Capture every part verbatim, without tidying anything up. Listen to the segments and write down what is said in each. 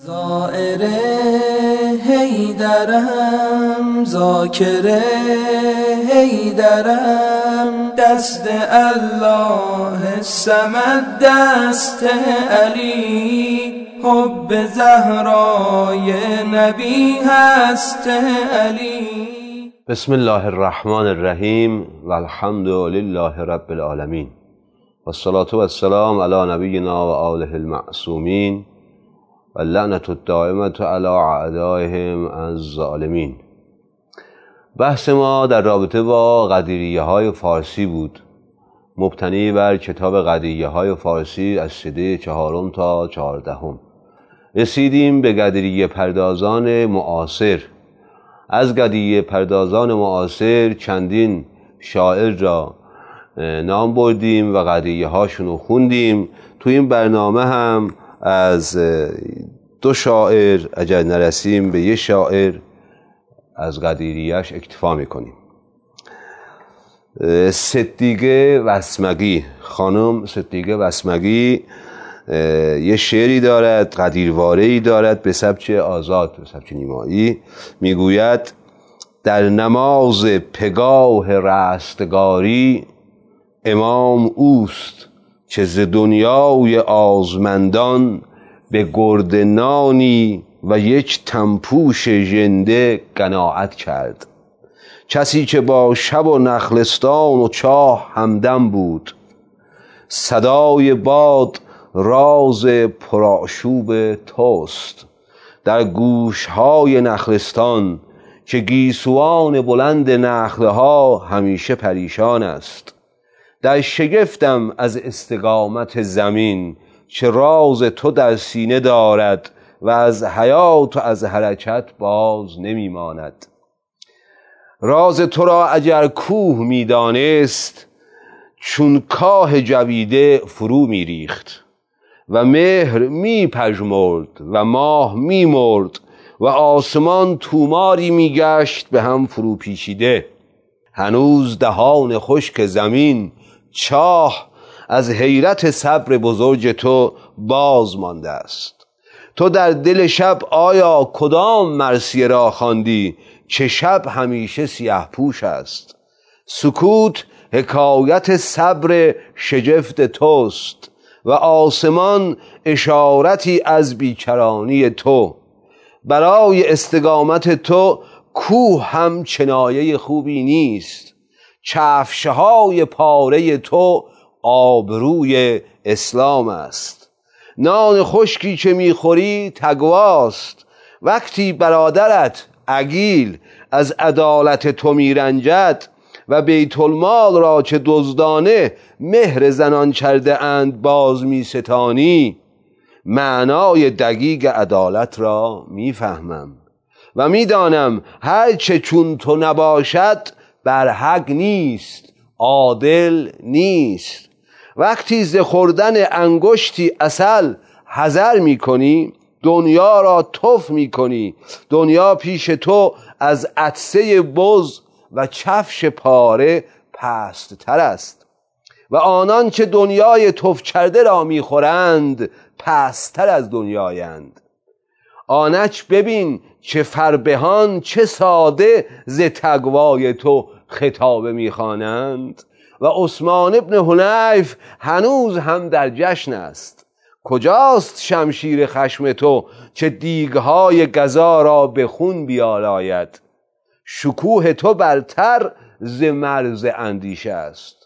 زائر حیدرم، ذاکر حیدرم، دست الله صمد، دست علی، حب زهرای نبی هست علی. بسم الله الرحمن الرحیم و الحمد لله رب العالمین و الصلاة و السلام علی نبینا و آله المعصومین و لعنت الدائمة علی اعدائهم الظالمین. بحث ما در رابطه با قدیریه های فارسی بود، مبتنی بر کتاب قدیریه های فارسی از سده چهارم تا چهاردهم. رسیدیم به قدیریه پردازان معاصر. از قدیریه پردازان معاصر چندین شاعر را نام بردیم و قدیریه هاشون رو خوندیم. تو این برنامه هم از دو شاعر اگر نرسیم به یه شاعر از قدیریهش اکتفا میکنیم. صدیقه وسمگی، خانم صدیقه وسمگی یه شعری دارد، قدیرواره‌ای دارد به سبک آزاد، به سبک نیمایی. میگوید: در نماز پگاه رستگاری، امام اوست که ز دنیای آزمندان، به گرد نانی و یک تنپوش ژنده قناعت کرد. کسی که با شب و نخلستان و چاه همدم بود، صدای باد راز پرآشوب توست. در گوشهای نخلستان که گیسوان بلند نخلها همیشه پریشان است. در شگفتم از استقامت زمین که راز تو در سینه دارد و از حیات و از حرکت باز نمیماند. راز تو را اگر کوه میدانست، چون کاه جویده فرو میریخت و مهر میپژمرد و ماه میمرد و آسمان توماری میگشت به هم فرو پیچیده. هنوز دهان خشک زمین چاه از حیرت صبر بزرگ تو باز مانده است. تو در دل شب آیا کدام مرثیه را خواندی که شب همیشه سیاه پوش است؟ سکوت حکایت صبر شگفت توست و آسمان اشارتی از بیکرانی تو. برای استقامت تو کوه هم کنایه خوبی نیست. کفشه های پاره تو آبروی اسلام است. نان خشکی که میخوری تقواست. وقتی برادرت عقیل از عدالت تو میرنجد و بیت المال را که دزدانه مهر زنان کرده اند باز میستانی، معنای دقیق عدالت را میفهمم و میدانم هر چه چون تو نباشد بر حق نیست، عادل نیست. وقتی ز خوردن انگشتی عسل حذر میکنی، دنیا را تف میکنی. دنیا پیش تو از عطسه بز و کفش پاره پست تر است و آنان که دنیای تف کرده را میخورند پست تر از دنیایند. آنچ ببین چه فربهان چه ساده ز تقوای تو خطابه میخوانند و عثمان ابن حنیف هنوز هم در جشن است. کجاست شمشیر خشم تو که دیگهای قضا را به خون بیالاید؟ شکوه تو برتر ز مرز اندیشه است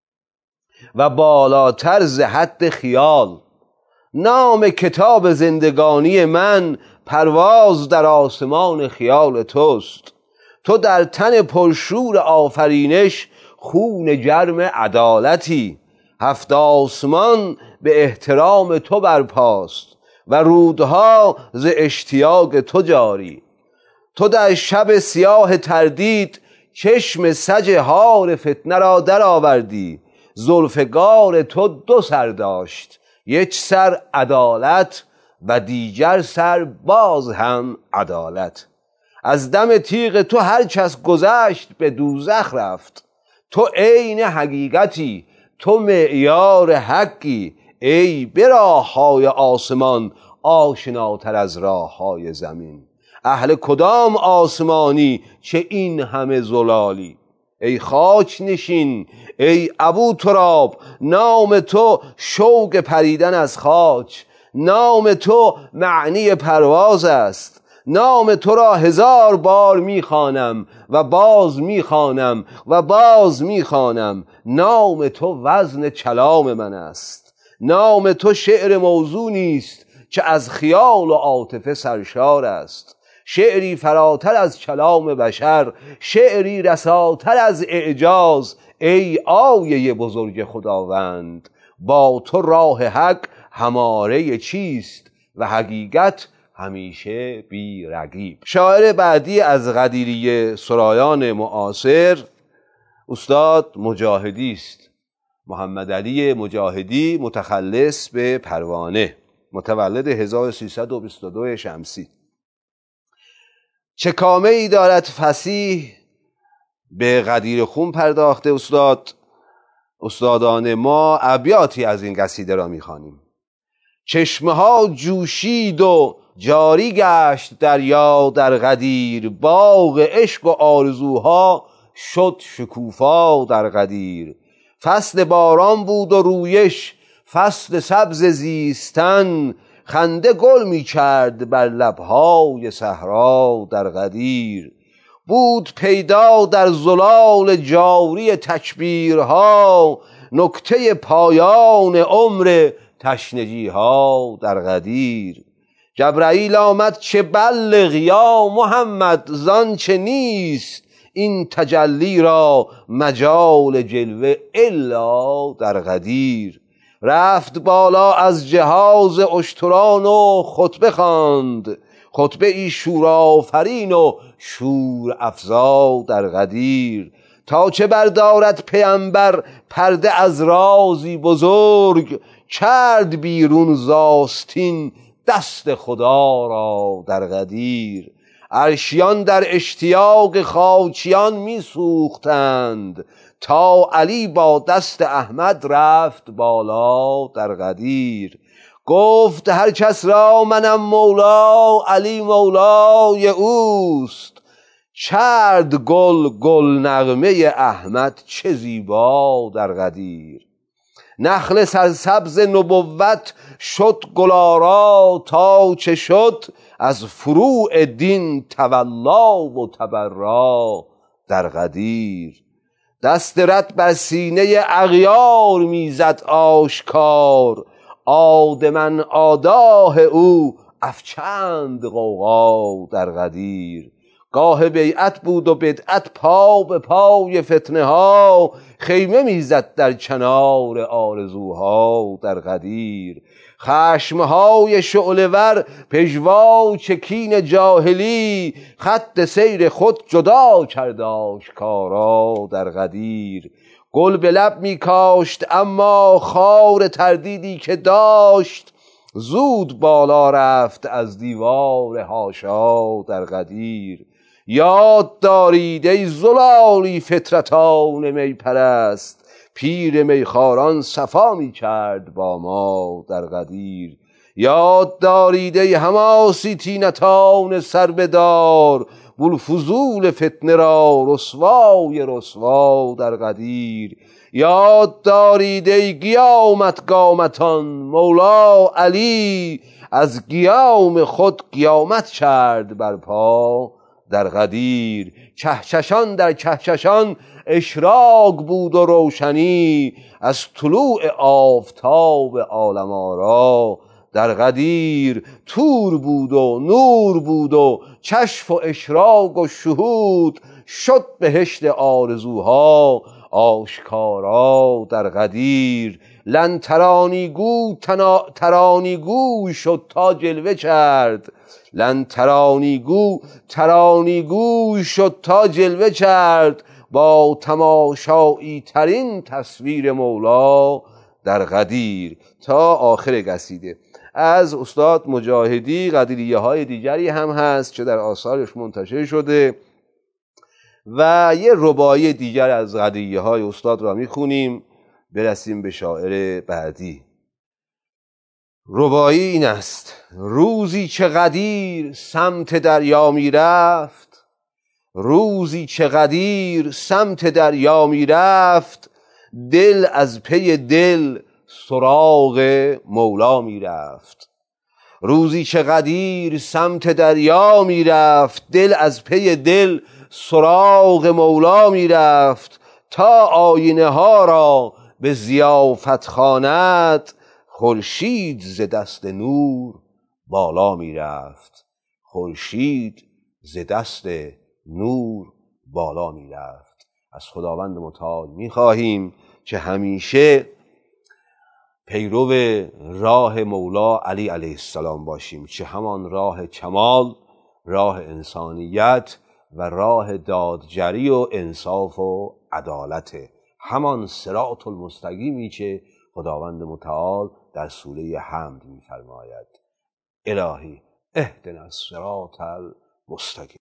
و بالاتر ز حد خیال. نام کتاب زندگانی من پرواز در آسمان خیال توست. تو در تن پرشور آفرینش خون جرم عدالتی. هفت آسمان به احترام تو برپاست و رودها ز اشتیاق تو جاری. تو در شب سیاه تردید چشم سج هار فتنه را در آوردی. زلفگار تو دو سر داشت، یک سر عدالت و دیگر سر باز هم عدالت. از دم تیغ تو هر کس گذشت به دوزخ رفت. تو عین حقیقتی، تو معیار حقی. ای به راه‌های آسمان آشناتر از راه های زمین. اهل کدام آسمانی چه این همه زلالی؟ ای خاک نشین ای ابو تراب، نام تو شوق پریدن از خاک، نام تو معنی پرواز است. نام تو را هزار بار میخوانم و باز میخوانم و باز میخوانم. نام تو وزن کلام من است. نام تو شعر موزونی است که از خیال و عاطفه سرشار است. شعری فراتر از کلام بشر، شعری رساتر از اعجاز. ای آیه بزرگ خداوند، با تو راه حق هماره چیست و حقیقت همیشه بی رقیب. شاعر بعدی از قدیریه سرایان معاصر استاد مجاهدی است. محمد علی مجاهدی، متخلص به پروانه، متولد هزار و سیصد و بیست و دو شمسی. چه کامه ای دارد فصیح به قدیر خون پرداخته استاد. استادان ما ابیاتی از این قصیده را میخوانیم. چشمه ها جوشید و جاری گشت دریا در قدیر، باغ عشق و آرزوها شد شکوفا در قدیر. فصل باران بود و رویش، فصل سبز زیستن، خنده گل می کرد بر لبهای صحرا در قدیر. بود پیدا در زلال جاری تکبیرها، نکته پایان عمر تشنگیها در قدیر. جبرائیل آمد چه بلغ یا محمد، زان چه نیست این تجلی را مجال جلوه الا در قدیر. رفت بالا از جهاز اشتران و خطبه خواند، خطبه ای شورآفرین و شور افزا در قدیر. تا چه بردارد پیمبر پرده از رازی بزرگ، کرد بیرون ز آستین دست خدا را در قدیر. عرشیان در اشتیاق خاکیان می سوختند، تا علی با دست احمد رفت بالا در قدیر. گفت هر کس را منم مولا، علی مولای اوست. کرد گل گل نغمه احمد چه زیبا در قدیر. نخل سرسبز نبوت شد گلارا، تا چه شد از فروع دین تولا و تبرا در قدیر. دست رد بر سینه اغیار میزد آشکار، آدمن آداه او افچند غوغا در قدیر. گاه بیعت بود و بدعت پا به پای فتنه ها، خیمه میزد در کنار آرزوها در قدیر. خشمهای شعله ور پژوا چکین جاهلی، خط سیر خود جدا کرد آشکارا در قدیر. گل به لب می کاشت اما خار تردیدی که داشت، زود بالا رفت از دیوار حاشا در قدیر. یاد دارید ای زلالی فطرتان می پرست، پیر میخواران صفا می کرد با ما در قدیر. یاد دارید ای حماسی تینتان سر بدار، بوالفضول فتنه را رسوای رسوا در قدیر. یاد دارید ای قیامت قامتان مولا علی، از قیام خود قیامت کرد برپا در قدیر. کهکشان در کهکشان اشراق بود و روشنی، از طلوع آفتاب عالم آرا در قدیر. تور بود و نور بود و کشف و اشراق و شهود، شد بهشت آرزوها آشکارا در قدیر. لن ترانیگو ترانیگو شد تا جلوه کرد، لن ترانیگو ترانیگو شد تا جلوه کرد، با تماشایی ترین تصویر مولا در قدیر. تا آخر قصیده. از استاد مجاهدی قدیریه های دیگری هم هست که در آثارش منتشر شده و یه رباعی دیگر از قدیریه های استاد را میخونیم، برسیم به شاعر بعدی. ربایی این است: روزی چه قدیر سمت دریا می رفت، روزی چه قدیر سمت دریا می رفت، دل از پی دل سراغ مولا می رفت. روزی چه قدیر سمت دریا می رفت، دل از پی دل سراغ مولا می رفت، تا آینه ها را به ضیافت خواند، خورشید ز دست نور بالا می رفت. خورشید ز دست نور بالا می رفت. از خداوند متعال می خواهیم که همیشه پیرو راه مولا علی علیه السلام باشیم، که همان راه کمال، راه انسانیت و راه دادجری و انصاف و عدالت، همان صراط المستقیمی که خداوند متعال در سوره حمد می‌فرماید: الهی اهدنا الصراط المستقیم.